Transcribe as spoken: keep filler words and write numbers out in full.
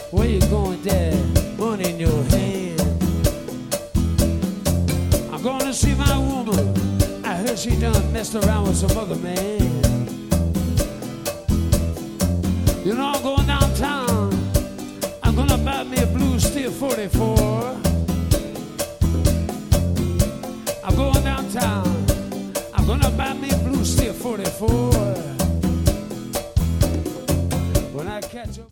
Where you going, Dad? Money in your hand. I'm gonna see my woman. I heard she done messed around with some other man. You know I'm going downtown. I'm gonna buy me a blue steel forty-four. I'm going downtown. I'm gonna buy me a blue steel forty-four. When I catch up